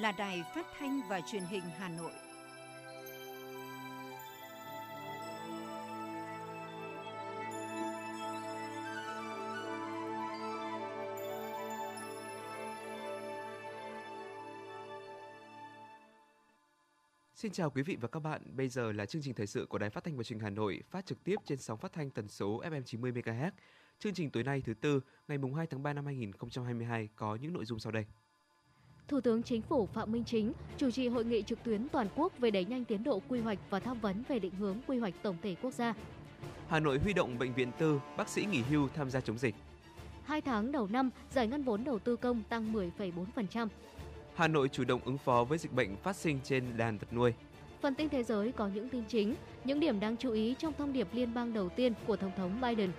là Đài Phát thanh và Truyền hình Hà Nội. Xin chào quý vị và các bạn. Bây giờ là chương trình thời sự của Đài Phát thanh và Truyền hình Hà Nội, phát trực tiếp trên sóng phát thanh tần số FM 90 MHz. Chương trình tối nay thứ tư, ngày 2 tháng 3 năm 2022 có những nội dung sau đây. Thủ tướng Chính phủ Phạm Minh Chính chủ trì hội nghị trực tuyến toàn quốc về đẩy nhanh tiến độ quy hoạch và tham vấn về định hướng quy hoạch tổng thể quốc gia. Hà Nội huy động bệnh viện tư, bác sĩ nghỉ hưu tham gia chống dịch. 2 tháng đầu năm, giải ngân vốn đầu tư công tăng 10,4%. Hà Nội chủ động ứng phó với dịch bệnh phát sinh trên đàn vật nuôi. Phần tin thế giới có những tin chính, những điểm đáng chú ý trong thông điệp liên bang đầu tiên của Tổng thống Biden.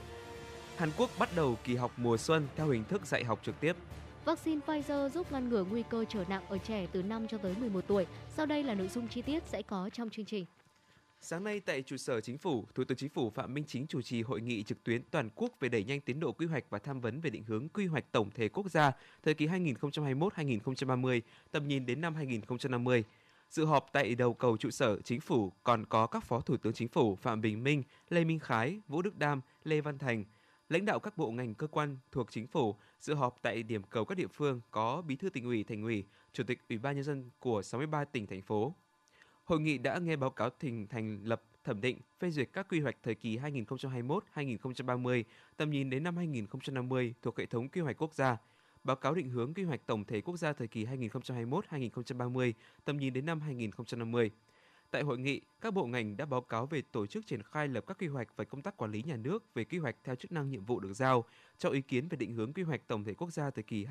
Hàn Quốc bắt đầu kỳ học mùa xuân theo hình thức dạy học trực tiếp. Vaccine Pfizer giúp ngăn ngừa nguy cơ trở nặng ở trẻ từ 5 cho tới 11 tuổi. Sau đây là nội dung chi tiết sẽ có trong chương trình. Sáng nay tại trụ sở Chính phủ, Thủ tướng Chính phủ Phạm Minh Chính chủ trì hội nghị trực tuyến toàn quốc về đẩy nhanh tiến độ quy hoạch và tham vấn về định hướng quy hoạch tổng thể quốc gia thời kỳ 2021-2030, tầm nhìn đến năm 2050. Dự họp tại đầu cầu trụ sở Chính phủ còn có các Phó Thủ tướng Chính phủ Phạm Bình Minh, Lê Minh Khái, Vũ Đức Đam, Lê Văn Thành, lãnh đạo các bộ ngành cơ quan thuộc Chính phủ. Dự họp tại điểm cầu các địa phương có Bí thư Tỉnh ủy, Thành ủy, Chủ tịch Ủy ban nhân dân của 63 tỉnh thành phố. Hội nghị đã nghe báo cáo thành lập, thẩm định, phê duyệt các quy hoạch thời kỳ 2021-2030, tầm nhìn đến năm 2050 thuộc hệ thống quy hoạch quốc gia, báo cáo định hướng quy hoạch tổng thể quốc gia thời kỳ 2021-2030, tầm nhìn đến năm 2050. Tại hội nghị, các bộ ngành đã báo cáo về tổ chức triển khai lập các quy hoạch và công tác quản lý nhà nước về quy hoạch theo chức năng nhiệm vụ được giao, cho ý kiến về định hướng quy hoạch tổng thể quốc gia thời kỳ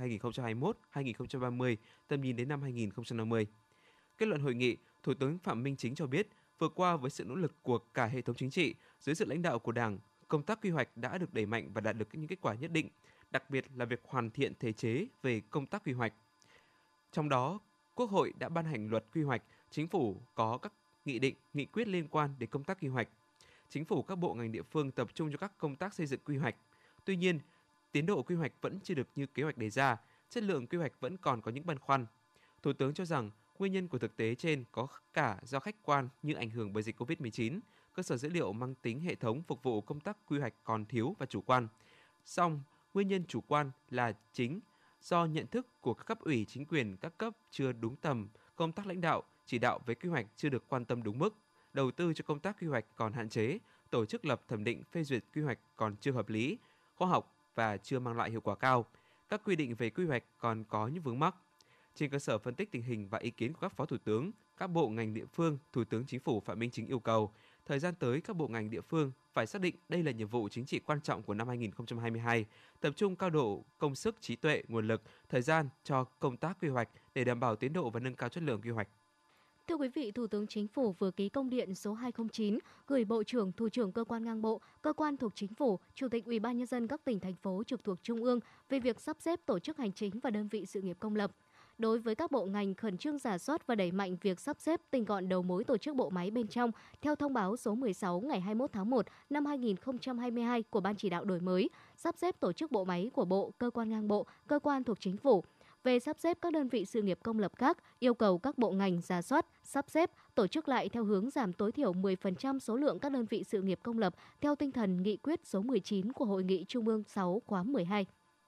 2021-2030, tầm nhìn đến năm 2050. Kết luận hội nghị, Thủ tướng Phạm Minh Chính cho biết, vừa qua với sự nỗ lực của cả hệ thống chính trị, dưới sự lãnh đạo của Đảng, công tác quy hoạch đã được đẩy mạnh và đạt được những kết quả nhất định, đặc biệt là việc hoàn thiện thể chế về công tác quy hoạch. Trong đó, Quốc hội đã ban hành luật quy hoạch, Chính phủ có các nghị định, nghị quyết liên quan đến công tác quy hoạch. Chính phủ các bộ ngành địa phương tập trung cho các công tác xây dựng quy hoạch. Tuy nhiên, tiến độ quy hoạch vẫn chưa được như kế hoạch đề ra, chất lượng quy hoạch vẫn còn có những băn khoăn. Thủ tướng cho rằng nguyên nhân của thực tế trên có cả do khách quan như ảnh hưởng bởi dịch Covid-19, cơ sở dữ liệu mang tính hệ thống phục vụ công tác quy hoạch còn thiếu và chủ quan. Song, nguyên nhân chủ quan là chính do nhận thức của các cấp ủy chính quyền các cấp chưa đúng tầm, công tác lãnh đạo, chỉ đạo về quy hoạch chưa được quan tâm đúng mức, đầu tư cho công tác quy hoạch còn hạn chế, tổ chức lập thẩm định phê duyệt quy hoạch còn chưa hợp lý, khoa học và chưa mang lại hiệu quả cao. Các quy định về quy hoạch còn có những vướng mắc. Trên cơ sở phân tích tình hình và ý kiến của các Phó Thủ tướng, các bộ ngành địa phương, Thủ tướng Chính phủ Phạm Minh Chính yêu cầu, thời gian tới các bộ ngành địa phương phải xác định đây là nhiệm vụ chính trị quan trọng của năm 2022, tập trung cao độ công sức, trí tuệ, nguồn lực, thời gian cho công tác quy hoạch để đảm bảo tiến độ và nâng cao chất lượng quy hoạch. Thưa quý vị, Thủ tướng Chính phủ vừa ký công điện số 209 gửi Bộ trưởng, Thủ trưởng cơ quan ngang bộ, cơ quan thuộc Chính phủ, Chủ tịch Ủy ban nhân dân các tỉnh thành phố trực thuộc Trung ương về việc sắp xếp tổ chức hành chính và đơn vị sự nghiệp công lập. Đối với các bộ ngành khẩn trương rà soát và đẩy mạnh việc sắp xếp tinh gọn đầu mối tổ chức bộ máy bên trong theo thông báo số 16 ngày 21 tháng 1 năm 2022 của Ban chỉ đạo đổi mới, sắp xếp tổ chức bộ máy của bộ, cơ quan ngang bộ, cơ quan thuộc Chính phủ. Về sắp xếp các đơn vị sự nghiệp công lập khác, yêu cầu các bộ ngành rà soát, sắp xếp, tổ chức lại theo hướng giảm tối thiểu 10% số lượng các đơn vị sự nghiệp công lập theo tinh thần nghị quyết số 19 của Hội nghị Trung ương 6 khóa 12.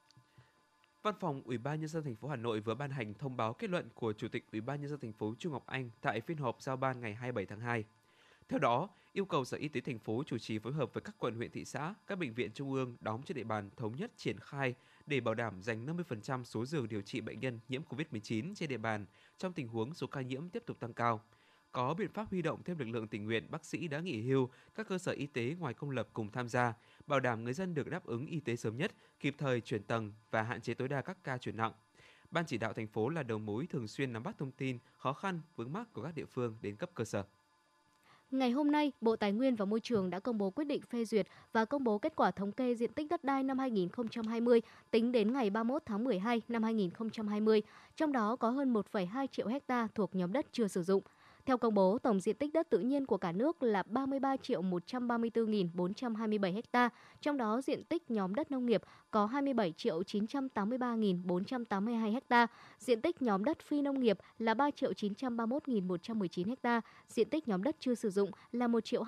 Văn phòng Ủy ban nhân dân thành phố Hà Nội vừa ban hành thông báo kết luận của Chủ tịch Ủy ban nhân dân thành phố Chu Ngọc Anh tại phiên họp giao ban ngày 27 tháng 2. Theo đó, yêu cầu Sở Y tế thành phố chủ trì phối hợp với các quận, huyện, thị xã, các bệnh viện trung ương đóng trên địa bàn thống nhất triển khai để bảo đảm dành 50% số giường điều trị bệnh nhân nhiễm COVID-19 trên địa bàn trong tình huống số ca nhiễm tiếp tục tăng cao. Có biện pháp huy động thêm lực lượng tình nguyện, bác sĩ đã nghỉ hưu, các cơ sở y tế ngoài công lập cùng tham gia, bảo đảm người dân được đáp ứng y tế sớm nhất, kịp thời chuyển tầng và hạn chế tối đa các ca chuyển nặng. Ban chỉ đạo thành phố là đầu mối thường xuyên nắm bắt thông tin, khó khăn, vướng mắc của các địa phương đến cấp cơ sở. Ngày hôm nay, Bộ Tài nguyên và Môi trường đã công bố quyết định phê duyệt và công bố kết quả thống kê diện tích đất đai năm 2020 tính đến ngày 31 tháng 12 năm 2020, trong đó có hơn 1,2 triệu ha thuộc nhóm đất chưa sử dụng. Theo công bố, tổng diện tích đất tự nhiên của cả nước là 33.134.427 ha, trong đó diện tích nhóm đất nông nghiệp có 27.983.482 ha, diện tích nhóm đất phi nông nghiệp là 3.931.119 ha, diện tích nhóm đất chưa sử dụng là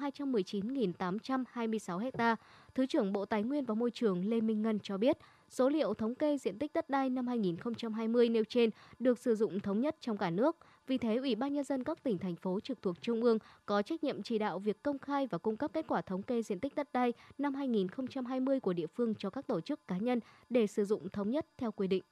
1.219.826 ha. Thứ trưởng Bộ Tài nguyên và Môi trường Lê Minh Ngân cho biết, số liệu thống kê diện tích đất đai năm 2020 nêu trên được sử dụng thống nhất trong cả nước. Vì thế, Ủy ban Nhân dân các tỉnh, thành phố trực thuộc Trung ương có trách nhiệm chỉ đạo việc công khai và cung cấp kết quả thống kê diện tích đất đai năm 2020 của địa phương cho các tổ chức cá nhân để sử dụng thống nhất theo quy định.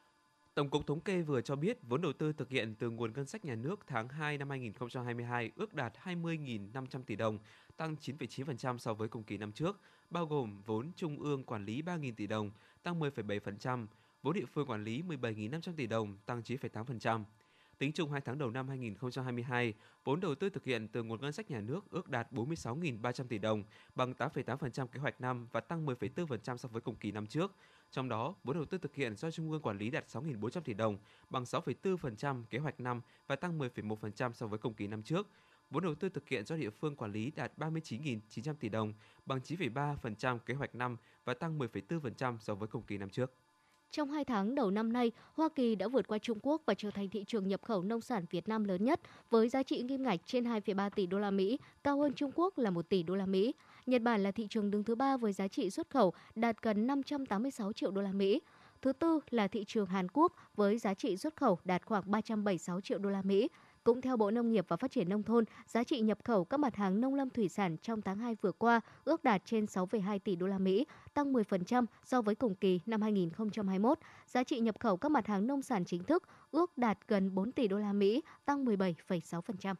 Tổng cục Thống kê vừa cho biết vốn đầu tư thực hiện từ nguồn ngân sách nhà nước tháng 2 năm 2022 ước đạt 20.500 tỷ đồng, tăng 9,9% so với cùng kỳ năm trước, bao gồm vốn trung ương quản lý 3.000 tỷ đồng, tăng 10,7%, vốn địa phương quản lý 17.500 tỷ đồng, tăng 9,8%. Tính chung 2 tháng đầu năm 2022, vốn đầu tư thực hiện từ nguồn ngân sách nhà nước ước đạt 46.300 tỷ đồng, bằng 8,8% kế hoạch năm và tăng 10,4% so với cùng kỳ năm trước. Trong đó, vốn đầu tư thực hiện do Trung ương quản lý đạt 6.400 tỷ đồng, bằng 6,4% kế hoạch năm và tăng 10,1% so với cùng kỳ năm trước. Vốn đầu tư thực hiện do địa phương quản lý đạt 39.900 tỷ đồng, bằng 9,3% kế hoạch năm và tăng 10,4% so với cùng kỳ năm trước. Trong 2 tháng đầu năm nay, Hoa Kỳ đã vượt qua Trung Quốc và trở thành thị trường nhập khẩu nông sản Việt Nam lớn nhất với giá trị kim ngạch trên 2,3 tỷ đô la Mỹ, cao hơn Trung Quốc là 1 tỷ đô la Mỹ. Nhật Bản là thị trường đứng thứ 3 với giá trị xuất khẩu đạt gần 586 triệu đô la Mỹ. Thứ tư là thị trường Hàn Quốc với giá trị xuất khẩu đạt khoảng 376 triệu đô la Mỹ. Cũng theo Bộ Nông nghiệp và Phát triển Nông thôn, giá trị nhập khẩu các mặt hàng nông lâm thủy sản trong tháng 2 vừa qua ước đạt trên 6,2 tỷ đô la Mỹ, tăng 10% so với cùng kỳ năm 2021. Giá trị nhập khẩu các mặt hàng nông sản chính thức ước đạt gần 4 tỷ đô la Mỹ, tăng 17,6%.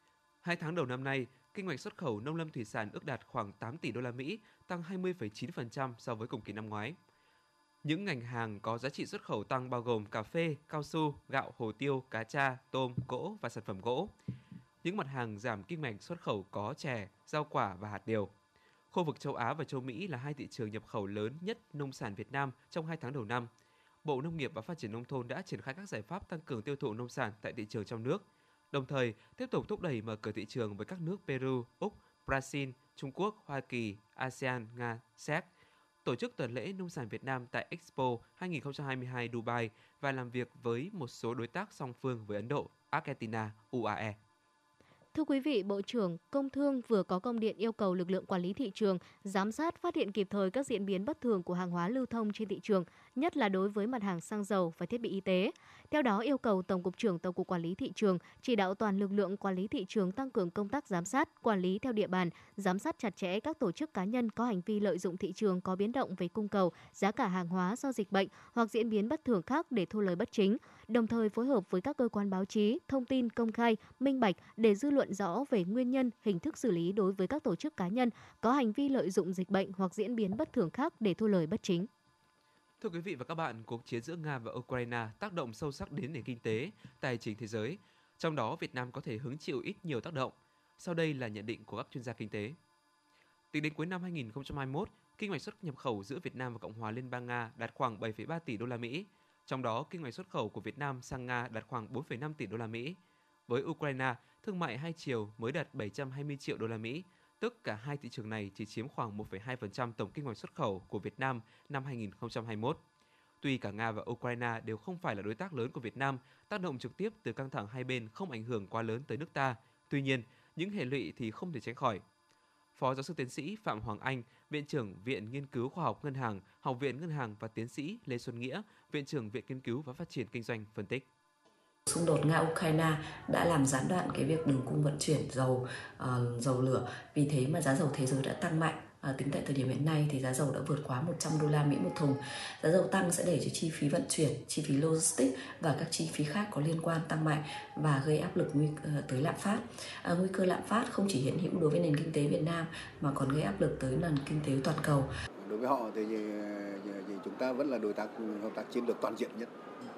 2 tháng đầu năm nay, kinh ngạch xuất khẩu nông lâm thủy sản ước đạt khoảng 8 tỷ đô la Mỹ, tăng 20,9% so với cùng kỳ năm ngoái. Những ngành hàng có giá trị xuất khẩu tăng bao gồm cà phê, cao su, gạo, hồ tiêu, cá tra, tôm, gỗ và sản phẩm gỗ. Những mặt hàng giảm kim ngạch xuất khẩu có chè, rau quả và hạt điều. Khu vực châu Á và châu Mỹ là hai thị trường nhập khẩu lớn nhất nông sản Việt Nam trong 2 tháng đầu năm. Bộ Nông nghiệp và Phát triển Nông thôn đã triển khai các giải pháp tăng cường tiêu thụ nông sản tại thị trường trong nước, đồng thời tiếp tục thúc đẩy mở cửa thị trường với các nước Peru, Úc, Brazil, Trung Quốc, Hoa Kỳ, ASEAN, Nga, Séc. Tổ chức tuần lễ nông sản Việt Nam tại Expo 2022 Dubai và làm việc với một số đối tác song phương với Ấn Độ, Argentina, UAE. Thưa quý vị, Bộ trưởng Công Thương vừa có công điện yêu cầu lực lượng quản lý thị trường giám sát phát hiện kịp thời các diễn biến bất thường của hàng hóa lưu thông trên thị trường, nhất là đối với mặt hàng xăng dầu và thiết bị y tế. Theo đó, yêu cầu Tổng cục trưởng Tổng cục Quản lý thị trường chỉ đạo toàn lực lượng quản lý thị trường tăng cường công tác giám sát, quản lý theo địa bàn, giám sát chặt chẽ các tổ chức cá nhân có hành vi lợi dụng thị trường có biến động về cung cầu, giá cả hàng hóa do dịch bệnh hoặc diễn biến bất thường khác để thu lời bất chính. Đồng thời phối hợp với các cơ quan báo chí, thông tin công khai, minh bạch để dư luận rõ về nguyên nhân, hình thức xử lý đối với các tổ chức cá nhân có hành vi lợi dụng dịch bệnh hoặc diễn biến bất thường khác để thu lời bất chính. Thưa quý vị và các bạn, cuộc chiến giữa Nga và Ukraine tác động sâu sắc đến nền kinh tế, tài chính thế giới. Trong đó, Việt Nam có thể hứng chịu ít nhiều tác động. Sau đây là nhận định của các chuyên gia kinh tế. Tính đến cuối năm 2021, kinh ngạch xuất nhập khẩu giữa Việt Nam và Cộng hòa Liên bang Nga đạt khoảng 7,3 tỷ đô la Mỹ. Trong đó, kinh ngạch xuất khẩu của Việt Nam sang Nga đạt khoảng 4,5 tỷ đô la Mỹ. Với Ukraine, thương mại hai chiều mới đạt 720 triệu đô la Mỹ, tức cả hai thị trường này chỉ chiếm khoảng 1,2% tổng kinh ngạch xuất khẩu của Việt Nam năm 2021. Tuy cả Nga và Ukraine đều không phải là đối tác lớn của Việt Nam, tác động trực tiếp từ căng thẳng hai bên không ảnh hưởng quá lớn tới nước ta. Tuy nhiên, những hệ lụy thì không thể tránh khỏi. Phó giáo sư tiến sĩ Phạm Hoàng Anh, Viện trưởng Viện Nghiên cứu Khoa học Ngân hàng, Học viện Ngân hàng và tiến sĩ Lê Xuân Nghĩa, Viện trưởng Viện Nghiên cứu và Phát triển Kinh doanh phân tích. Xung đột Nga-Ukraine đã làm gián đoạn cái việc đường cung vận chuyển dầu lửa. Vì thế mà giá dầu thế giới đã tăng mạnh. Tính tại thời điểm hiện nay thì giá dầu đã vượt quá 100 đô la Mỹ một thùng. Giá dầu tăng sẽ đẩy cho chi phí vận chuyển, chi phí logistics và các chi phí khác có liên quan tăng mạnh và gây áp lực tới lạm phát. Nguy cơ lạm phát không chỉ hiện hữu đối với nền kinh tế Việt Nam mà còn gây áp lực tới nền kinh tế toàn cầu. Đối với họ thì chúng ta vẫn là đối tác hợp tác chiến lược toàn diện nhất.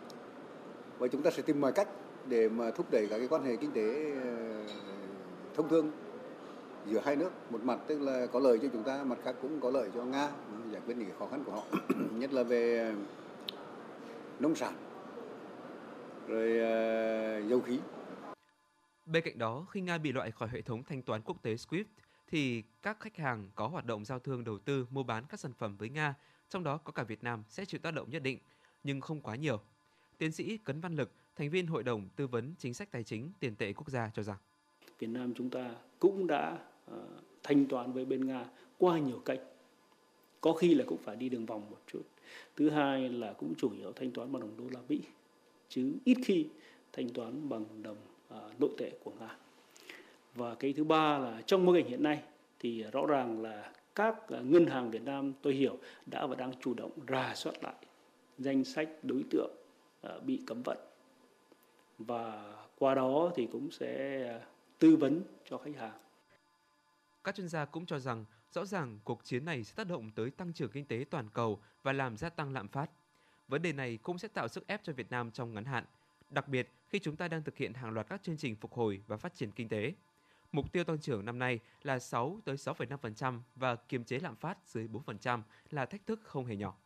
Và chúng ta sẽ tìm mọi cách để mà thúc đẩy các cái quan hệ kinh tế thông thương giữa hai nước. Một mặt tức là có lợi cho chúng ta, mặt khác cũng có lợi cho Nga giải quyết những khó khăn của họ, nhất là về nông sản, rồi dầu khí. Bên cạnh đó, khi Nga bị loại khỏi hệ thống thanh toán quốc tế SWIFT, thì các khách hàng có hoạt động giao thương đầu tư, mua bán các sản phẩm với Nga, trong đó có cả Việt Nam sẽ chịu tác động nhất định, nhưng không quá nhiều. Tiến sĩ Cấn Văn Lực, thành viên Hội đồng Tư vấn Chính sách Tài chính Tiền tệ Quốc gia cho rằng Việt Nam chúng ta cũng đã thanh toán với bên Nga qua nhiều kênh. Có khi là cũng phải đi đường vòng một chút. Thứ hai là cũng chủ yếu thanh toán bằng đồng đô la Mỹ, chứ ít khi thanh toán bằng đồng nội tệ của Nga. Và cái thứ ba là trong bối cảnh hiện nay thì rõ ràng là các ngân hàng Việt Nam tôi hiểu đã và đang chủ động rà soát lại danh sách đối tượng bị cấm vận. Và qua đó thì cũng sẽ tư vấn cho khách hàng. Các chuyên gia cũng cho rằng rõ ràng cuộc chiến này sẽ tác động tới tăng trưởng kinh tế toàn cầu và làm gia tăng lạm phát. Vấn đề này cũng sẽ tạo sức ép cho Việt Nam trong ngắn hạn, đặc biệt khi chúng ta đang thực hiện hàng loạt các chương trình phục hồi và phát triển kinh tế. Mục tiêu tăng trưởng năm nay là 6 tới 6,5% và kiềm chế lạm phát dưới 4% là thách thức không hề nhỏ.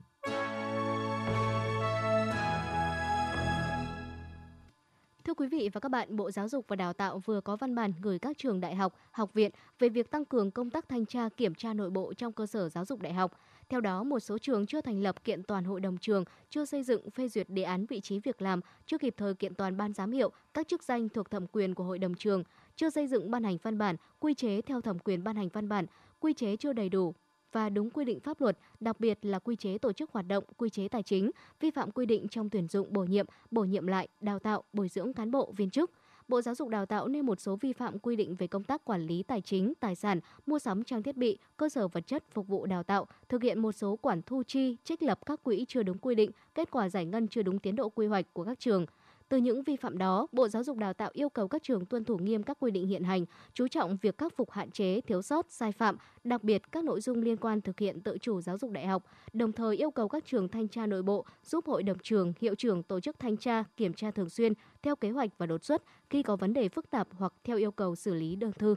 Thưa quý vị và các bạn, Bộ Giáo dục và Đào tạo vừa có văn bản gửi các trường đại học, học viện về việc tăng cường công tác thanh tra kiểm tra nội bộ trong cơ sở giáo dục đại học. Theo đó, một số trường chưa thành lập kiện toàn hội đồng trường, chưa xây dựng phê duyệt đề án vị trí việc làm, chưa kịp thời kiện toàn ban giám hiệu, các chức danh thuộc thẩm quyền của hội đồng trường, chưa xây dựng ban hành văn bản, quy chế theo thẩm quyền ban hành văn bản, quy chế chưa đầy đủ và đúng quy định pháp luật, đặc biệt là quy chế tổ chức hoạt động, quy chế tài chính, vi phạm quy định trong tuyển dụng bổ nhiệm lại, đào tạo, bồi dưỡng cán bộ, viên chức. Bộ Giáo dục Đào tạo nêu một số vi phạm quy định về công tác quản lý tài chính, tài sản, mua sắm trang thiết bị, cơ sở vật chất phục vụ đào tạo, thực hiện một số khoản thu chi, trích lập các quỹ chưa đúng quy định, kết quả giải ngân chưa đúng tiến độ quy hoạch của các trường. Từ những vi phạm đó, Bộ Giáo dục Đào tạo yêu cầu các trường tuân thủ nghiêm các quy định hiện hành, chú trọng việc khắc phục hạn chế, thiếu sót, sai phạm, đặc biệt các nội dung liên quan thực hiện tự chủ giáo dục đại học, đồng thời yêu cầu các trường thanh tra nội bộ giúp hội đồng trường, hiệu trưởng tổ chức thanh tra, kiểm tra thường xuyên theo kế hoạch và đột xuất khi có vấn đề phức tạp hoặc theo yêu cầu xử lý đơn thư.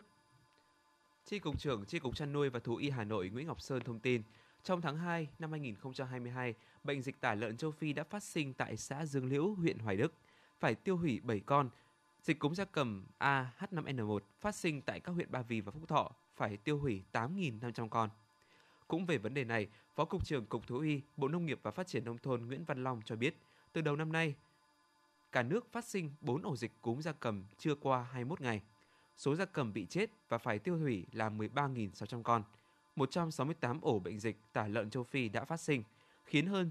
Chi cục trưởng Chi cục Chăn nuôi và Thú y Hà Nội Nguyễn Ngọc Sơn thông tin, trong tháng 2 năm 2022, bệnh dịch tả lợn châu Phi đã phát sinh tại xã Dương Liễu, huyện Hoài Đức, phải tiêu hủy 7 con. Dịch cúm gia cầm AH5N1 phát sinh tại các huyện Ba Vì và Phúc Thọ, phải tiêu hủy 8.500 con. Cũng về vấn đề này, Phó Cục trưởng Cục Thú y, Bộ Nông nghiệp và Phát triển Nông thôn Nguyễn Văn Long cho biết, từ đầu năm nay, cả nước phát sinh 4 ổ dịch cúm gia cầm chưa qua 21 ngày. Số gia cầm bị chết và phải tiêu hủy là 13.600 con. 168 ổ bệnh dịch tả lợn châu Phi đã phát sinh, khiến hơn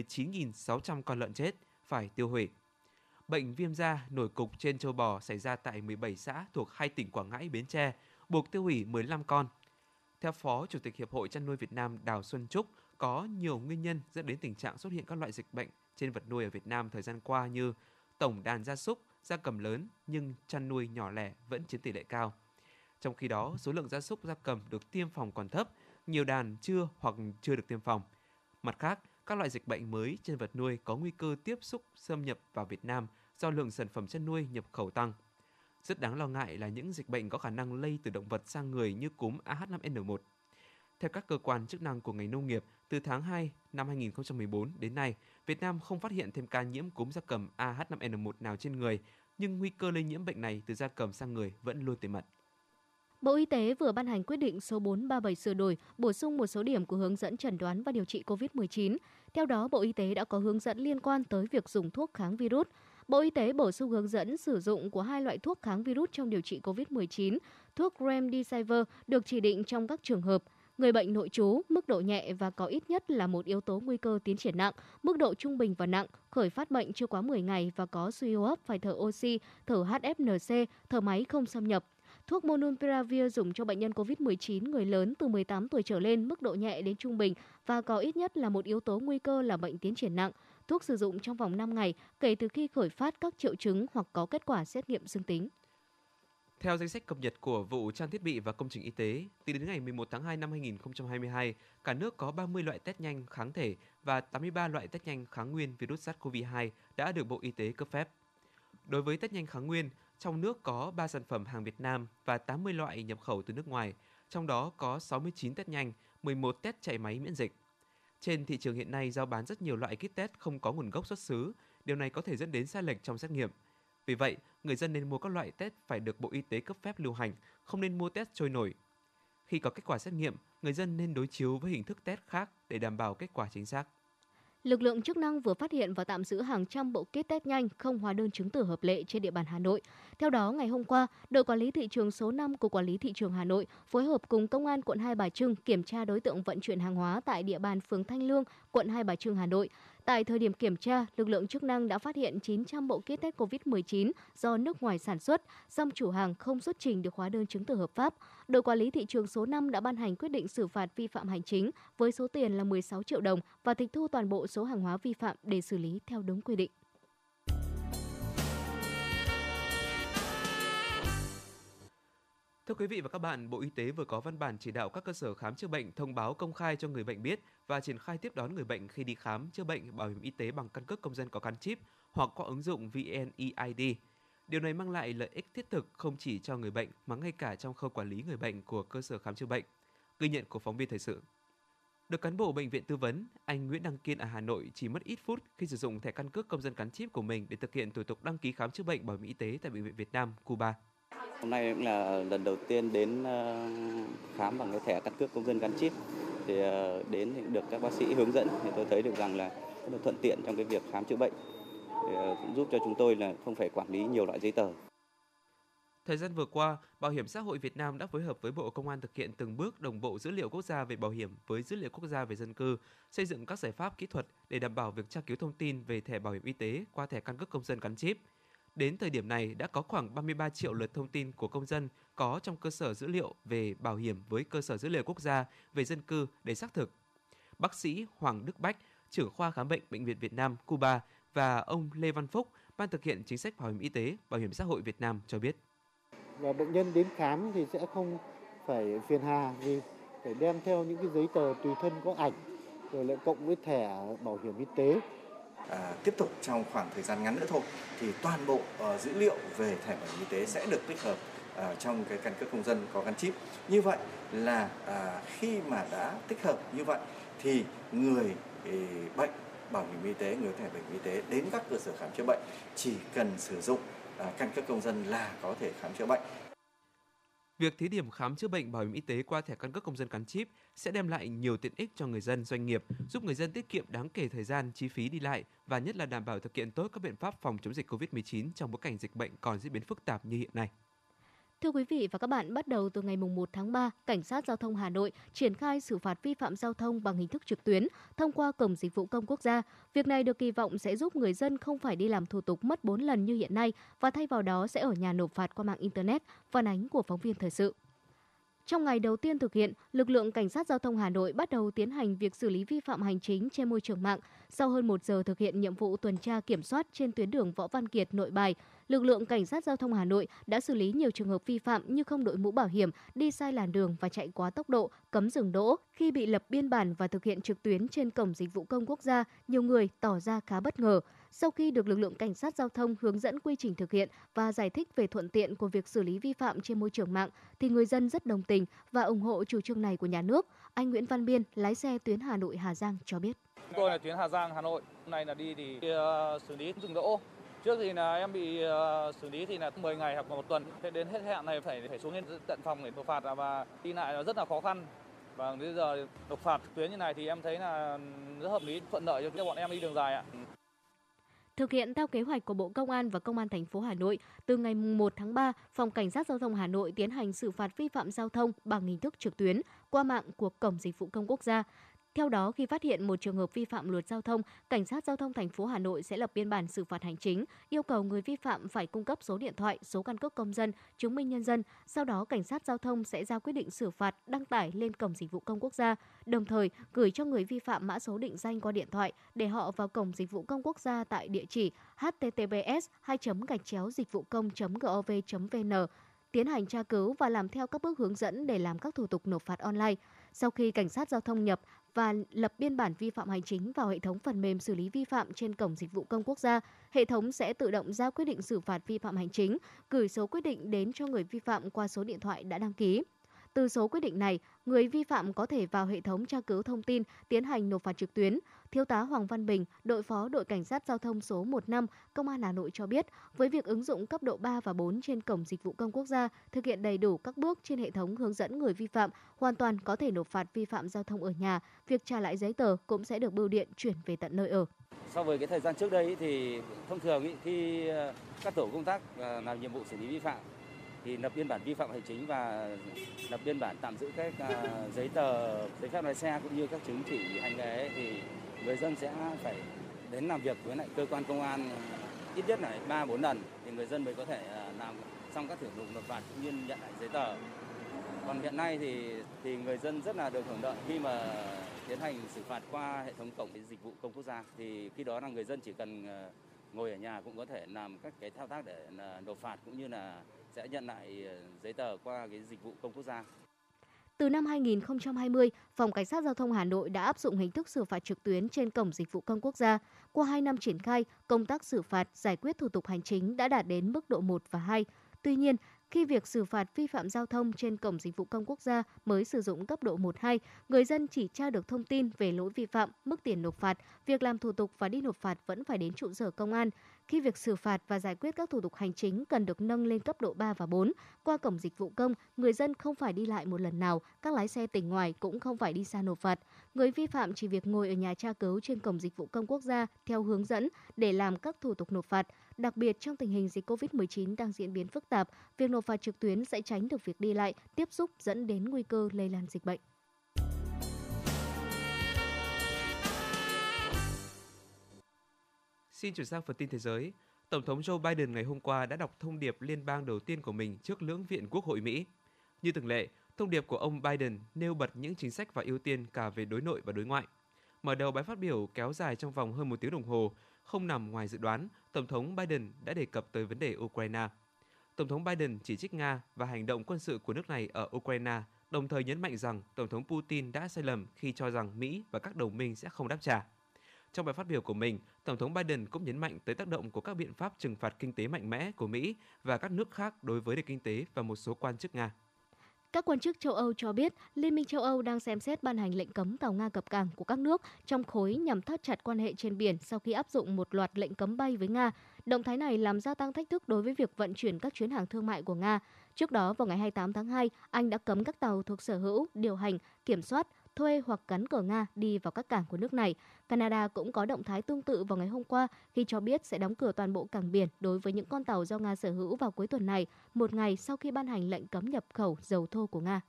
19.600 con lợn chết phải tiêu hủy. Bệnh viêm da nổi cục trên trâu bò xảy ra tại 17 xã thuộc 2 tỉnh Quảng Ngãi, Bến Tre, buộc tiêu hủy 15 con. Theo Phó Chủ tịch Hiệp hội Chăn nuôi Việt Nam Đào Xuân Trúc, có nhiều nguyên nhân dẫn đến tình trạng xuất hiện các loại dịch bệnh trên vật nuôi ở Việt Nam thời gian qua như tổng đàn gia súc, gia cầm lớn nhưng chăn nuôi nhỏ lẻ vẫn chiếm tỷ lệ cao. Trong khi đó, số lượng gia súc gia cầm được tiêm phòng còn thấp, nhiều đàn chưa hoặc chưa được tiêm phòng. Mặt khác, các loại dịch bệnh mới trên vật nuôi có nguy cơ tiếp xúc xâm nhập vào Việt Nam do lượng sản phẩm chăn nuôi nhập khẩu tăng. Rất đáng lo ngại là những dịch bệnh có khả năng lây từ động vật sang người như cúm AH5N1. Theo các cơ quan chức năng của ngành nông nghiệp, từ tháng 2 năm 2014 đến nay, Việt Nam không phát hiện thêm ca nhiễm cúm gia cầm AH5N1 nào trên người, nhưng nguy cơ lây nhiễm bệnh này từ gia cầm sang người vẫn luôn tiềm ẩn. Bộ Y tế vừa ban hành quyết định số 437 sửa đổi, bổ sung một số điểm của hướng dẫn chẩn đoán và điều trị COVID-19. Theo đó, Bộ Y tế đã có hướng dẫn liên quan tới việc dùng thuốc kháng virus. Bộ Y tế bổ sung hướng dẫn sử dụng của 2 loại thuốc kháng virus trong điều trị COVID-19. Thuốc Remdesivir được chỉ định trong các trường hợp người bệnh nội trú, mức độ nhẹ và có ít nhất là một yếu tố nguy cơ tiến triển nặng, mức độ trung bình và nặng, khởi phát bệnh chưa quá 10 ngày và có suy hô hấp phải thở oxy, thở HFNC, thở máy không xâm nhập. Thuốc Molnupiravir dùng cho bệnh nhân COVID-19 người lớn từ 18 tuổi trở lên, mức độ nhẹ đến trung bình và có ít nhất là một yếu tố nguy cơ là bệnh tiến triển nặng. Thuốc sử dụng trong vòng 5 ngày kể từ khi khởi phát các triệu chứng hoặc có kết quả xét nghiệm dương tính. Theo danh sách cập nhật của vụ trang thiết bị và công trình y tế, tính đến ngày 11 tháng 2 năm 2022, cả nước có 30 loại test nhanh kháng thể và 83 loại test nhanh kháng nguyên virus SARS-CoV-2 đã được Bộ Y tế cấp phép. Đối với test nhanh kháng nguyên, trong nước có 3 sản phẩm hàng Việt Nam và 80 loại nhập khẩu từ nước ngoài, trong đó có 69 test nhanh, 11 test chạy máy miễn dịch. Trên thị trường hiện nay rao bán rất nhiều loại kit test không có nguồn gốc xuất xứ, điều này có thể dẫn đến sai lệch trong xét nghiệm. Vì vậy, người dân nên mua các loại test phải được Bộ Y tế cấp phép lưu hành, không nên mua test trôi nổi. Khi có kết quả xét nghiệm, người dân nên đối chiếu với hình thức test khác để đảm bảo kết quả chính xác. Lực lượng chức năng vừa phát hiện và tạm giữ hàng trăm bộ kit test nhanh không hóa đơn chứng từ hợp lệ trên địa bàn Hà Nội. Theo đó, ngày hôm qua, đội quản lý thị trường số 5 của Quản lý thị trường Hà Nội phối hợp cùng Công an quận Hai Bà Trưng kiểm tra đối tượng vận chuyển hàng hóa tại địa bàn phường Thanh Lương, quận Hai Bà Trưng, Hà Nội. Tại thời điểm kiểm tra, lực lượng chức năng đã phát hiện 900 bộ kit test COVID-19 do nước ngoài sản xuất, song chủ hàng không xuất trình được hóa đơn chứng từ hợp pháp. Đội quản lý thị trường số 5 đã ban hành quyết định xử phạt vi phạm hành chính với số tiền là 16 triệu đồng và tịch thu toàn bộ số hàng hóa vi phạm để xử lý theo đúng quy định. Thưa quý vị và các bạn, Bộ Y tế vừa có văn bản chỉ đạo các cơ sở khám chữa bệnh thông báo công khai cho người bệnh biết và triển khai tiếp đón người bệnh khi đi khám chữa bệnh bảo hiểm y tế bằng căn cước công dân có gắn chip hoặc qua ứng dụng VNeID. Điều này mang lại lợi ích thiết thực không chỉ cho người bệnh mà ngay cả trong khâu quản lý người bệnh của cơ sở khám chữa bệnh. Ghi nhận của phóng viên thời sự. Được cán bộ bệnh viện tư vấn, anh Nguyễn Đăng Kiên ở Hà Nội chỉ mất ít phút khi sử dụng thẻ căn cước công dân gắn chip của mình để thực hiện thủ tục đăng ký khám chữa bệnh bảo hiểm y tế tại Bệnh viện Việt Nam, Cuba. Hôm nay cũng là lần đầu tiên đến khám bằng cái thẻ căn cước công dân gắn chip. Thì đến thì được các bác sĩ hướng dẫn thì tôi thấy được rằng là rất là thuận tiện trong cái việc khám chữa bệnh. Thì cũng giúp cho chúng tôi là không phải quản lý nhiều loại giấy tờ. Thời gian vừa qua, Bảo hiểm xã hội Việt Nam đã phối hợp với Bộ Công an thực hiện từng bước đồng bộ dữ liệu quốc gia về bảo hiểm với dữ liệu quốc gia về dân cư, xây dựng các giải pháp kỹ thuật để đảm bảo việc tra cứu thông tin về thẻ bảo hiểm y tế qua thẻ căn cước công dân gắn chip. Đến thời điểm này, đã có khoảng 33 triệu lượt thông tin của công dân có trong cơ sở dữ liệu về bảo hiểm với cơ sở dữ liệu quốc gia về dân cư để xác thực. Bác sĩ Hoàng Đức Bách, trưởng khoa khám bệnh Bệnh viện Việt Nam, Cuba và ông Lê Văn Phúc, Ban thực hiện chính sách bảo hiểm y tế, Bảo hiểm xã hội Việt Nam cho biết. Và bệnh nhân đến khám thì sẽ không phải phiền hà vì phải đem theo những cái giấy tờ tùy thân có ảnh, rồi lại cộng với thẻ bảo hiểm y tế. Tiếp tục trong khoảng thời gian ngắn nữa thôi thì toàn bộ dữ liệu về thẻ bảo hiểm y tế sẽ được tích hợp trong cái căn cước công dân có gắn chip. Như vậy là khi mà đã tích hợp như vậy thì người bệnh bảo hiểm y tế, người thẻ bảo hiểm y tế đến các cơ sở khám chữa bệnh chỉ cần sử dụng căn cước công dân là có thể khám chữa bệnh. Việc thí điểm khám chữa bệnh bảo hiểm y tế qua thẻ căn cước công dân gắn chip sẽ đem lại nhiều tiện ích cho người dân, doanh nghiệp, giúp người dân tiết kiệm đáng kể thời gian, chi phí đi lại và nhất là đảm bảo thực hiện tốt các biện pháp phòng chống dịch COVID-19 trong bối cảnh dịch bệnh còn diễn biến phức tạp như hiện nay. Thưa quý vị và các bạn, bắt đầu từ ngày 1 tháng 3, Cảnh sát Giao thông Hà Nội triển khai xử phạt vi phạm giao thông bằng hình thức trực tuyến thông qua Cổng Dịch vụ Công Quốc gia. Việc này được kỳ vọng sẽ giúp người dân không phải đi làm thủ tục mất 4 lần như hiện nay và thay vào đó sẽ ở nhà nộp phạt qua mạng Internet. Phản ánh của phóng viên thời sự. Trong ngày đầu tiên thực hiện, lực lượng Cảnh sát Giao thông Hà Nội bắt đầu tiến hành việc xử lý vi phạm hành chính trên môi trường mạng. Sau hơn 1 giờ thực hiện nhiệm vụ tuần tra kiểm soát trên tuyến đường Võ Văn Kiệt, Nội Bài, lực lượng Cảnh sát Giao thông Hà Nội đã xử lý nhiều trường hợp vi phạm như không đội mũ bảo hiểm, đi sai làn đường và chạy quá tốc độ, cấm dừng đỗ. Khi bị lập biên bản và thực hiện trực tuyến trên Cổng Dịch vụ Công Quốc gia, nhiều người tỏ ra khá bất ngờ. Sau khi được lực lượng Cảnh sát Giao thông hướng dẫn quy trình thực hiện và giải thích về thuận tiện của việc xử lý vi phạm trên môi trường mạng, thì người dân rất đồng tình và ủng hộ chủ trương này của nhà nước. Anh Nguyễn Văn Biên, lái xe tuyến Hà Nội - Hà Giang cho biết. Chúng tôi là tuyến Hà Giang Hà Nội, hôm nay là đi thì xử lý dừng đỗ. Trước thì là em bị xử lý thì là 10 ngày hoặc 1 tuần, thế đến hết hạn này phải xuống đến tận phòng để nộp phạt và đi lại là rất là khó khăn. Và bây giờ nộp phạt trực tuyến như này thì em thấy là rất hợp lý, thuận lợi cho bọn em đi đường dài ạ. Thực hiện theo kế hoạch của Bộ Công an và Công an thành phố Hà Nội, từ ngày 1 tháng 3, Phòng Cảnh sát Giao thông Hà Nội tiến hành xử phạt vi phạm giao thông bằng hình thức trực tuyến qua mạng của Cổng Dịch vụ Công Quốc gia. Theo đó, khi phát hiện một trường hợp vi phạm luật giao thông, Cảnh sát Giao thông thành phố Hà Nội sẽ lập biên bản xử phạt hành chính, yêu cầu người vi phạm phải cung cấp số điện thoại, số căn cước công dân, chứng minh nhân dân. Sau đó, Cảnh sát Giao thông sẽ ra quyết định xử phạt đăng tải lên Cổng Dịch vụ Công Quốc gia, đồng thời gửi cho người vi phạm mã số định danh qua điện thoại để họ vào Cổng Dịch vụ Công Quốc gia tại địa chỉ https://dịch-vụ-công.gov.vn, tiến hành tra cứu và làm theo các bước hướng dẫn để làm các thủ tục nộp phạt online. Sau khi Cảnh sát Giao thông nhập và lập biên bản vi phạm hành chính vào hệ thống phần mềm xử lý vi phạm trên Cổng Dịch vụ Công Quốc gia, hệ thống sẽ tự động ra quyết định xử phạt vi phạm hành chính, gửi số quyết định đến cho người vi phạm qua số điện thoại đã đăng ký. Từ số quyết định này, người vi phạm có thể vào hệ thống tra cứu thông tin, tiến hành nộp phạt trực tuyến. Thiếu tá Hoàng Văn Bình, đội phó đội cảnh sát giao thông số 15, Công an Hà Nội cho biết, với việc ứng dụng cấp độ 3 và 4 trên cổng dịch vụ công quốc gia, thực hiện đầy đủ các bước trên hệ thống hướng dẫn người vi phạm, hoàn toàn có thể nộp phạt vi phạm giao thông ở nhà. Việc trả lại giấy tờ cũng sẽ được bưu điện chuyển về tận nơi ở. So với cái thời gian trước đây thì thông thường khi các tổ công tác làm nhiệm vụ xử lý vi phạm thì lập biên bản vi phạm hành chính và lập biên bản tạm giữ các giấy tờ, giấy phép lái xe cũng như các chứng chỉ hành nghề ấy, thì người dân sẽ phải đến làm việc với lại cơ quan công an ít nhất là 3-4 lần thì người dân mới có thể làm xong các thủ tục nộp phạt cũng như nhận lại giấy tờ. Còn hiện nay thì người dân rất là được hưởng lợi khi mà tiến hành xử phạt qua hệ thống cổng dịch vụ công quốc gia, thì khi đó là người dân chỉ cần ngồi ở nhà cũng có thể làm các cái thao tác để nộp phạt cũng như là sẽ nhận lại giấy tờ qua cái dịch vụ công quốc gia. Từ năm 2020, Phòng Cảnh sát Giao thông Hà Nội đã áp dụng hình thức xử phạt trực tuyến trên cổng dịch vụ công quốc gia. Qua 2 năm triển khai, công tác xử phạt, giải quyết thủ tục hành chính đã đạt đến mức độ 1 và 2. Tuy nhiên, khi việc xử phạt vi phạm giao thông trên cổng dịch vụ công quốc gia mới sử dụng cấp độ 1-2, người dân chỉ tra được thông tin về lỗi vi phạm, mức tiền nộp phạt, việc làm thủ tục và đi nộp phạt vẫn phải đến trụ sở công an. Khi việc xử phạt và giải quyết các thủ tục hành chính cần được nâng lên cấp độ 3 và 4, qua cổng dịch vụ công, người dân không phải đi lại một lần nào, các lái xe tỉnh ngoài cũng không phải đi xa nộp phạt. Người vi phạm chỉ việc ngồi ở nhà tra cứu trên cổng dịch vụ công quốc gia theo hướng dẫn để làm các thủ tục nộp phạt. Đặc biệt trong tình hình dịch COVID-19 đang diễn biến phức tạp, việc nộp phạt trực tuyến sẽ tránh được việc đi lại, tiếp xúc dẫn đến nguy cơ lây lan dịch bệnh. Xin chuyển sang phần tin thế giới. Tổng thống Joe Biden ngày hôm qua đã đọc thông điệp liên bang đầu tiên của mình trước lưỡng viện Quốc hội Mỹ. Như thường lệ, thông điệp của ông Biden nêu bật những chính sách và ưu tiên cả về đối nội và đối ngoại. Mở đầu bài phát biểu kéo dài trong vòng hơn 1 tiếng đồng hồ, không nằm ngoài dự đoán, Tổng thống Biden đã đề cập tới vấn đề Ukraine. Tổng thống Biden chỉ trích Nga và hành động quân sự của nước này ở Ukraine, đồng thời nhấn mạnh rằng Tổng thống Putin đã sai lầm khi cho rằng Mỹ và các đồng minh sẽ không đáp trả. Trong bài phát biểu của mình, Tổng thống Biden cũng nhấn mạnh tới tác động của các biện pháp trừng phạt kinh tế mạnh mẽ của Mỹ và các nước khác đối với nền kinh tế và một số quan chức Nga. Các quan chức châu Âu cho biết Liên minh châu Âu đang xem xét ban hành lệnh cấm tàu Nga cập cảng của các nước trong khối nhằm thắt chặt quan hệ trên biển sau khi áp dụng một loạt lệnh cấm bay với Nga. Động thái này làm gia tăng thách thức đối với việc vận chuyển các chuyến hàng thương mại của Nga. Trước đó, vào ngày 28 tháng 2, Anh đã cấm các tàu thuộc sở hữu, điều hành, kiểm soát, thuê hoặc gắn cờ Nga đi vào các cảng của nước này. Canada cũng có động thái tương tự vào ngày hôm qua khi cho biết sẽ đóng cửa toàn bộ cảng biển đối với những con tàu do Nga sở hữu vào cuối tuần này, một ngày sau khi ban hành lệnh cấm nhập khẩu dầu thô của Nga.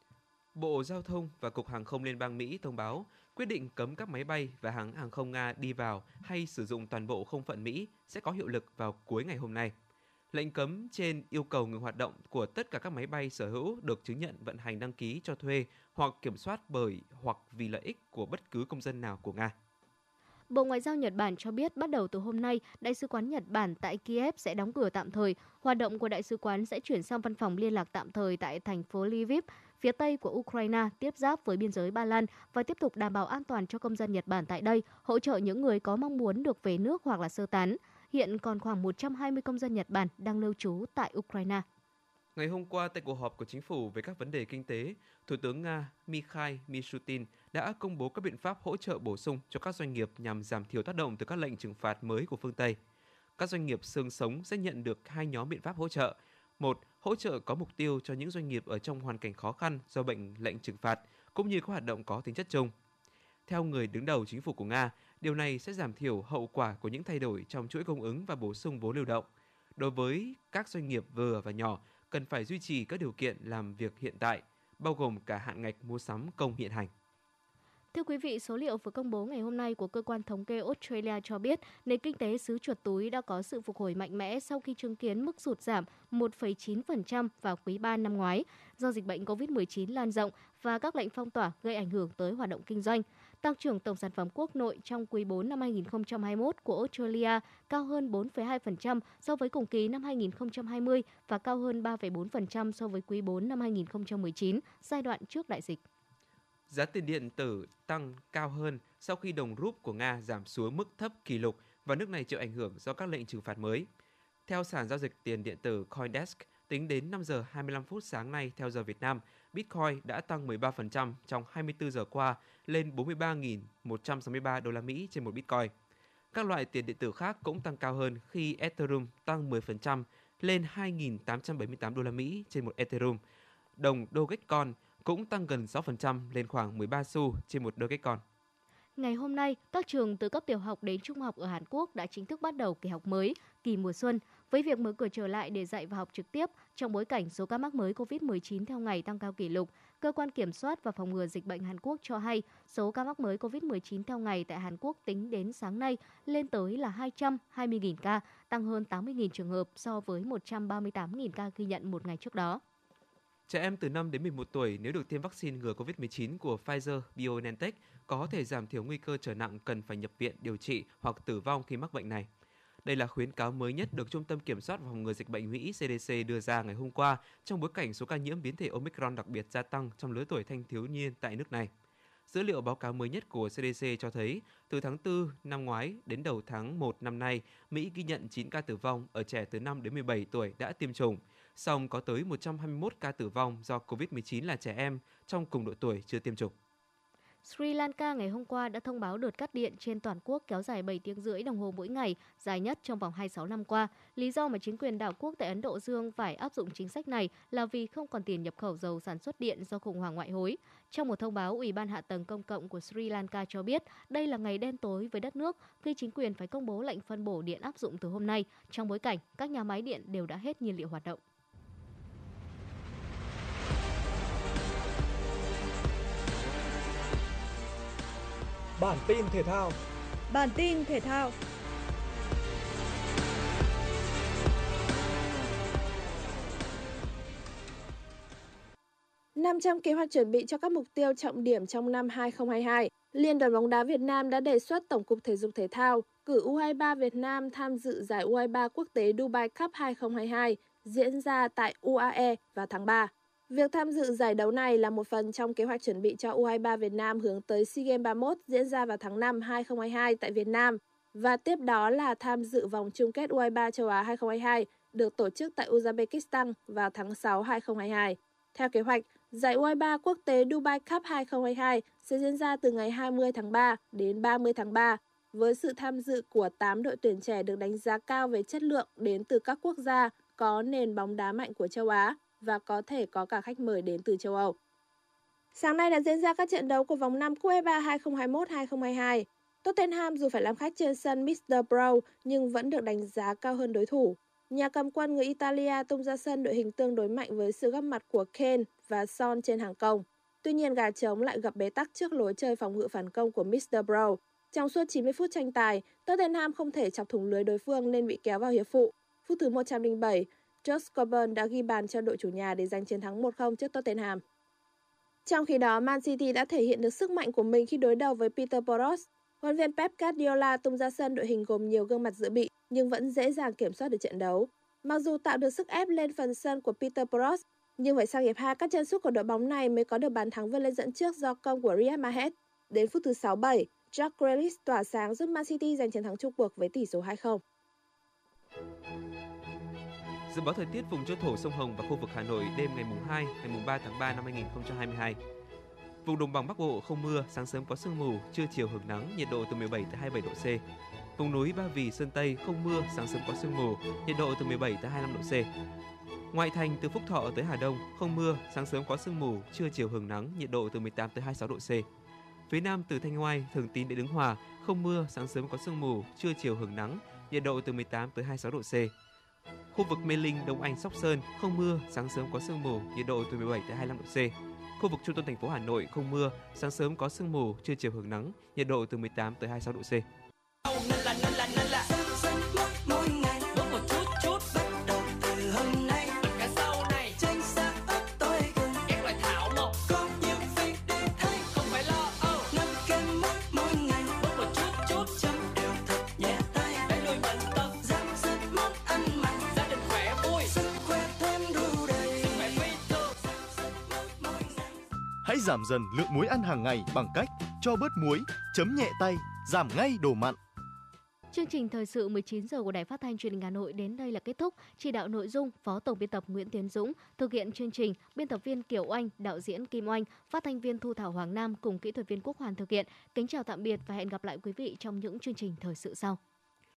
Bộ Giao thông và Cục Hàng không Liên bang Mỹ thông báo quyết định cấm các máy bay và hãng hàng không Nga đi vào hay sử dụng toàn bộ không phận Mỹ sẽ có hiệu lực vào cuối ngày hôm nay. Lệnh cấm trên yêu cầu ngừng hoạt động của tất cả các máy bay sở hữu được chứng nhận vận hành đăng ký cho thuê hoặc kiểm soát bởi hoặc vì lợi ích của bất cứ công dân nào của Nga. Bộ Ngoại giao Nhật Bản cho biết bắt đầu từ hôm nay, Đại sứ quán Nhật Bản tại Kiev sẽ đóng cửa tạm thời. Hoạt động của Đại sứ quán sẽ chuyển sang văn phòng liên lạc tạm thời tại thành phố Lviv, phía tây của Ukraine, tiếp giáp với biên giới Ba Lan và tiếp tục đảm bảo an toàn cho công dân Nhật Bản tại đây, hỗ trợ những người có mong muốn được về nước hoặc là sơ tán. Hiện còn khoảng 120 công dân Nhật Bản đang lưu trú tại Ukraine. Ngày hôm qua, tại cuộc họp của chính phủ về các vấn đề kinh tế, Thủ tướng Nga Mikhail Mishustin đã công bố các biện pháp hỗ trợ bổ sung cho các doanh nghiệp nhằm giảm thiểu tác động từ các lệnh trừng phạt mới của phương Tây. Các doanh nghiệp xương sống sẽ nhận được 2 nhóm biện pháp hỗ trợ. Một, hỗ trợ có mục tiêu cho những doanh nghiệp ở trong hoàn cảnh khó khăn do bệnh lệnh trừng phạt, cũng như các hoạt động có tính chất chung. Theo người đứng đầu chính phủ của Nga, điều này sẽ giảm thiểu hậu quả của những thay đổi trong chuỗi cung ứng và bổ sung vốn lưu động. Đối với các doanh nghiệp vừa và nhỏ, cần phải duy trì các điều kiện làm việc hiện tại, bao gồm cả hạn ngạch mua sắm công hiện hành. Thưa quý vị, số liệu vừa công bố ngày hôm nay của cơ quan thống kê Australia cho biết nền kinh tế xứ chuột túi đã có sự phục hồi mạnh mẽ sau khi chứng kiến mức sụt giảm 1,9% vào quý 3 năm ngoái do dịch bệnh COVID-19 lan rộng và các lệnh phong tỏa gây ảnh hưởng tới hoạt động kinh doanh. Tăng trưởng tổng sản phẩm quốc nội trong quý 4 năm 2021 của Australia cao hơn 4,2% so với cùng kỳ năm 2020 và cao hơn 3,4% so với quý 4 năm 2019, giai đoạn trước đại dịch. Giá tiền điện tử tăng cao hơn sau khi đồng rúp của Nga giảm xuống mức thấp kỷ lục và nước này chịu ảnh hưởng do các lệnh trừng phạt mới. Theo sàn giao dịch tiền điện tử CoinDesk, tính đến 5 giờ 25 phút sáng nay theo giờ Việt Nam, Bitcoin đã tăng 13% trong 24 giờ qua lên 43.163 đô la Mỹ trên một Bitcoin. Các loại tiền điện tử khác cũng tăng cao hơn khi Ethereum tăng 10% lên 2.878 đô la Mỹ trên một Ethereum. Đồng Dogecoin cũng tăng gần 6% lên khoảng 13 xu trên một Dogecoin. Ngày hôm nay, các trường từ cấp tiểu học đến trung học ở Hàn Quốc đã chính thức bắt đầu kỳ học mới, kỳ mùa xuân, với việc mở cửa trở lại để dạy và học trực tiếp trong bối cảnh số ca mắc mới COVID-19 theo ngày tăng cao kỷ lục. Cơ quan Kiểm soát và Phòng ngừa Dịch bệnh Hàn Quốc cho hay số ca mắc mới COVID-19 theo ngày tại Hàn Quốc tính đến sáng nay lên tới là 220.000 ca, tăng hơn 80.000 trường hợp so với 138.000 ca ghi nhận một ngày trước đó. Trẻ em từ 5 đến 11 tuổi nếu được tiêm vaccine ngừa COVID-19 của Pfizer-BioNTech có thể giảm thiểu nguy cơ trở nặng cần phải nhập viện điều trị hoặc tử vong khi mắc bệnh này. Đây là khuyến cáo mới nhất được Trung tâm Kiểm soát và Phòng ngừa Dịch bệnh Mỹ CDC đưa ra ngày hôm qua trong bối cảnh số ca nhiễm biến thể Omicron đặc biệt gia tăng trong lứa tuổi thanh thiếu niên tại nước này. Dữ liệu báo cáo mới nhất của CDC cho thấy, từ tháng 4 năm ngoái đến đầu tháng 1 năm nay, Mỹ ghi nhận 9 ca tử vong ở trẻ từ 5 đến 17 tuổi đã tiêm chủng. Song có tới 121 ca tử vong do COVID-19 là trẻ em trong cùng độ tuổi chưa tiêm chủng. Sri Lanka ngày hôm qua đã thông báo đợt cắt điện trên toàn quốc kéo dài 7 tiếng rưỡi đồng hồ mỗi ngày, dài nhất trong vòng 26 năm qua. Lý do mà chính quyền đảo quốc tại Ấn Độ Dương phải áp dụng chính sách này là vì không còn tiền nhập khẩu dầu sản xuất điện do khủng hoảng ngoại hối. Trong một thông báo, Ủy ban Hạ tầng Công cộng của Sri Lanka cho biết đây là ngày đen tối với đất nước khi chính quyền phải công bố lệnh phân bổ điện áp dụng từ hôm nay, trong bối cảnh các nhà máy điện đều đã hết nhiên liệu hoạt động. Bản tin thể thao. 500 kế hoạch chuẩn bị cho các mục tiêu trọng điểm trong năm 2022. Liên đoàn bóng đá Việt Nam đã đề xuất Tổng cục Thể dục Thể thao cử U23 Việt Nam tham dự giải U23 quốc tế Dubai Cup 2022 diễn ra tại UAE vào tháng 3. Việc tham dự giải đấu này là một phần trong kế hoạch chuẩn bị cho U23 Việt Nam hướng tới SEA Games 31 diễn ra vào tháng 5 2022 tại Việt Nam và tiếp đó là tham dự vòng chung kết U23 châu Á 2022 được tổ chức tại Uzbekistan vào tháng 6 2022. Theo kế hoạch, giải U23 quốc tế Dubai Cup 2022 sẽ diễn ra từ ngày 20 tháng 3 đến 30 tháng 3 với sự tham dự của 8 đội tuyển trẻ được đánh giá cao về chất lượng đến từ các quốc gia có nền bóng đá mạnh của châu Á và có thể có cả khách mời đến từ châu Âu. Sáng nay đã diễn ra các trận đấu của vòng 5 cúp FA 2021-2022. Tottenham dù phải làm khách trên sân Middlesbrough nhưng vẫn được đánh giá cao hơn đối thủ. Nhà cầm quân người Italia tung ra sân đội hình tương đối mạnh với sự góp mặt của Kane và Son trên hàng công. Tuy nhiên gà trống lại gặp bế tắc trước lối chơi phòng ngự phản công của Middlesbrough. Trong suốt 90 phút tranh tài, Tottenham không thể chọc thủng lưới đối phương nên bị kéo vào hiệp phụ. Phút thứ 107, Josh Coburn đã ghi bàn cho đội chủ nhà để giành chiến thắng 1-0 trước Tottenham. Trong khi đó, Man City đã thể hiện được sức mạnh của mình khi đối đầu với Peter Bosz. Huấn luyện viên Pep Guardiola tung ra sân đội hình gồm nhiều gương mặt dự bị nhưng vẫn dễ dàng kiểm soát được trận đấu. Mặc dù tạo được sức ép lên phần sân của Peter Bosz, nhưng phải sang hiệp 2 các chân sút của đội bóng này mới có được bàn thắng vươn lên dẫn trước do công của Riyad Mahrez. Đến phút thứ 67, Jack Grealish tỏa sáng giúp Man City giành chiến thắng chung cuộc với tỷ số 2-0. Dự báo thời tiết vùng châu thổ sông Hồng và khu vực Hà Nội đêm ngày mùng 2, ngày mùng 3 tháng 3 năm 2022. Vùng đồng bằng Bắc Bộ không mưa, sáng sớm có sương mù, trưa chiều hưởng nắng, nhiệt độ từ 17 tới 27 độ C. Vùng núi Ba Vì, Sơn Tây không mưa, sáng sớm có sương mù, nhiệt độ từ 17 tới 25 độ C. Ngoại thành từ Phúc Thọ tới Hà Đông không mưa, sáng sớm có sương mù, trưa chiều hưởng nắng, nhiệt độ từ 18 tới 26 độ C. Phía Nam từ Thanh Oai, Thường Tín đến Ứng Hòa không mưa, sáng sớm có sương mù, trưa chiều hưởng nắng, nhiệt độ từ 18 tới 26 độ C. Khu vực Mê Linh, Đông Anh, Sóc Sơn không mưa, sáng sớm có sương mù, nhiệt độ từ 17 tới 25 độ C. Khu vực trung tâm thành phố Hà Nội không mưa, sáng sớm có sương mù, trưa chiều hưởng nắng, nhiệt độ từ 18 tới 26 độ C. Hãy giảm dần lượng muối ăn hàng ngày bằng cách cho bớt muối, chấm nhẹ tay, giảm ngay đồ mặn. Chương trình thời sự 19 giờ của Đài Phát thanh Truyền hình Hà Nội đến đây là kết thúc. Chỉ đạo nội dung Phó Tổng biên tập Nguyễn Tiến Dũng, thực hiện chương trình biên tập viên Kiều Oanh, đạo diễn Kim Oanh, phát thanh viên Thu Thảo Hoàng Nam cùng kỹ thuật viên Quốc Hoàn thực hiện. Kính chào tạm biệt và hẹn gặp lại quý vị trong những chương trình thời sự sau.